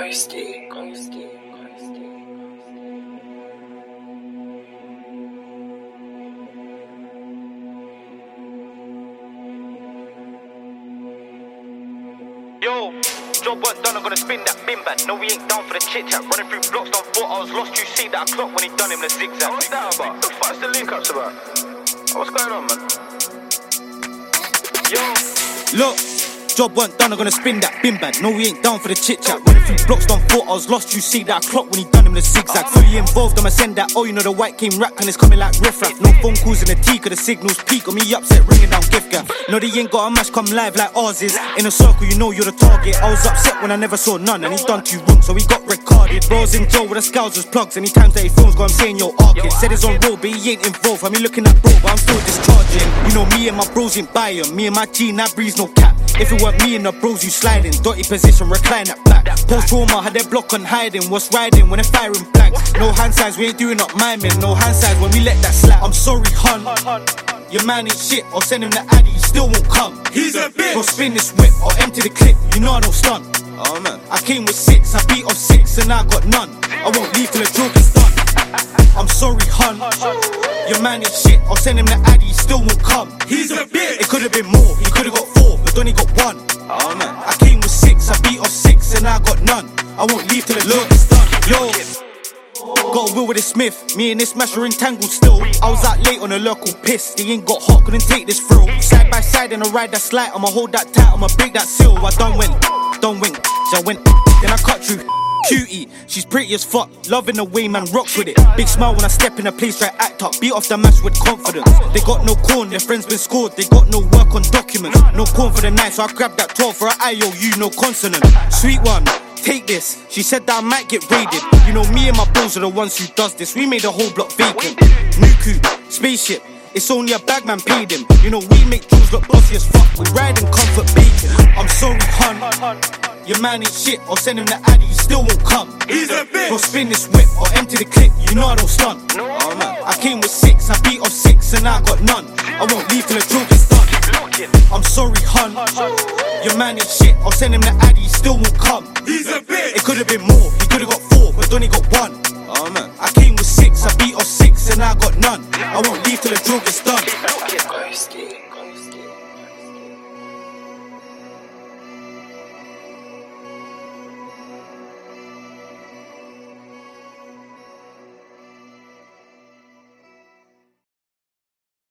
Ghosty. Yo, job work done, I'm gonna spin that bin back. No, we ain't down for the chit chat. Running through blocks, don't thought I was lost. You see that I clock when he done him the zigzag. What's that about? What the fuck's the link ups about? What's going on, man? Yo, Look, job weren't done, I'm gonna spin that bin bag. No, we ain't down for the chit chat. Running through blocks, don't thought I was lost. You see that I clock when he done him the zigzag. Fully involved, I'ma send that. Oh, you know the white came rap and it's coming like riff raff. No phone calls in the tea, cause the signals peak. Got me upset, ringing down gift gap. No, they ain't got a match come live like ours is. In a circle, you know you're the target. I was upset when I never saw none, and he done too wrong, so he got recorded. Bros in jail with the scouts as plugs. Anytime that he films, go, I'm saying yo, arcade. Said it's on road, but he ain't involved. I mean, looking at bro, but I'm still discharging. You know, me and my bros ain't buy 'em. Me and my G, that breeze, no cap. If it weren't me and the bros, you sliding. Dirty position, recline at black. Post trauma, had their block on hiding. What's riding when they're firing blanks? No hand signs, we ain't doing up miming. No hand signs when we let that slap. I'm sorry, hun. Your man ain't shit, I'll send him the addy, he still won't come. He's a bitch. Go spin this whip, or empty the clip, you know I don't stunt. Oh, man. I came with 6, I beat off 6, and I got none. I won't leave till the joke is done. I'm sorry, hun. Your man ain't shit, I'll send him the addy, he still won't come. He's a bitch. It could've been more, he could've got 4, but only got 1. Oh, man. I came with 6, I beat off 6, and I got none. I won't leave till the joke is done. Yo. Got a will with a Smith, me and this smash are entangled still. I was out late on a local piss, they ain't got hot, couldn't take this thrill. Side by side in a ride that's light, I'ma hold that tight, I'ma break that seal. I don't win, so I went, then I cut through. Cutie, she's pretty as fuck, loving the way man rocks with it. Big smile when I step in a place, right act up, beat off the match with confidence. They got no corn, their friends been scored, they got no work on documents. No corn for the night, so I grabbed that 12 for an IOU, no consonant. Sweet one, take this, she said that I might get raided. You know me and my bros are the ones who does this, we made the whole block vacant. New coupe, spaceship, it's only a bag man paid him. You know we make jewels look bossy as fuck, we ride in comfort bacon. I'm sorry, hun, your man ain't shit, I'll send him the addy, he still won't come. He's a bitch. Go spin this whip, or empty the clip, you know I don't stunt. Oh, man. I came with 6, I beat off 6, and I got none. I won't leave till the joke is done. I'm sorry, hun, your man ain't shit, I'll send him the addy, he still won't come. He's a bitch. It could've been more, he could've got 4, but only got 1. Oh, man. I came with 6, I beat off 6, and I got none. I won't leave till the joke is done.